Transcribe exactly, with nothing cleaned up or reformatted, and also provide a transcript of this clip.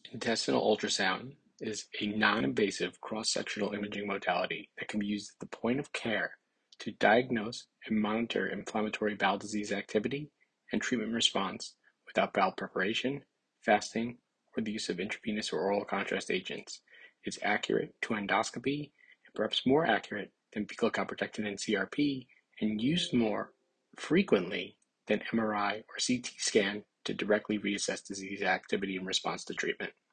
Intestinal ultrasound is a non-invasive cross-sectional imaging modality that can be used at the point of care to diagnose and monitor inflammatory bowel disease activity and treatment response without bowel preparation, fasting, or the use of intravenous or oral contrast agents. It's accurate to endoscopy and perhaps more accurate than fecal calprotectin and C R P, and used more frequently than M R I or C T scan to directly reassess disease activity in response to treatment.